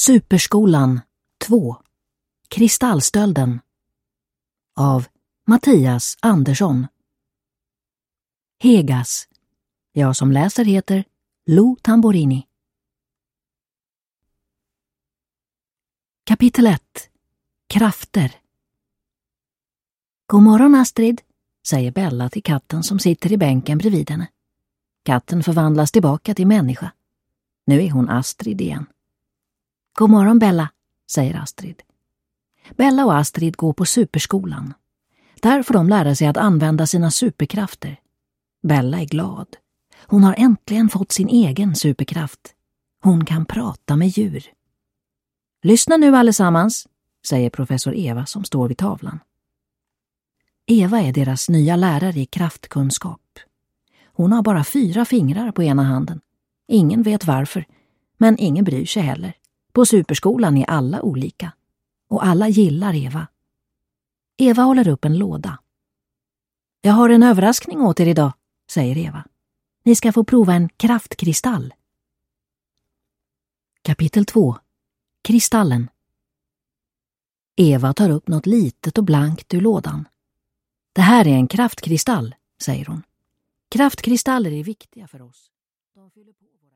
Superskolan 2. Kristallstölden av Mattias Andersson. Hegas. Jag som läser heter Lou Tamborini. Kapitel 1. Krafter. God morgon, Astrid, säger Bella till katten som sitter i bänken bredvid henne. Katten förvandlas tillbaka till människa. Nu är hon Astrid igen. God morgon, Bella, säger Astrid. Bella och Astrid går på superskolan. Där får de lära sig att använda sina superkrafter. Bella är glad. Hon har äntligen fått sin egen superkraft. Hon kan prata med djur. Lyssna nu allesammans, säger professor Eva som står vid tavlan. Eva är deras nya lärare i kraftkunskap. Hon har bara 4 fingrar på ena handen. Ingen vet varför, men ingen bryr sig heller. På superskolan är alla olika. Och alla gillar Eva. Eva håller upp en låda. Jag har en överraskning åt er idag, säger Eva. Ni ska få prova en kraftkristall. Kapitel 2. Kristallen. Eva tar upp något litet och blankt ur lådan. Det här är en kraftkristall, säger hon. Kraftkristaller är viktiga för oss. De fyller på våra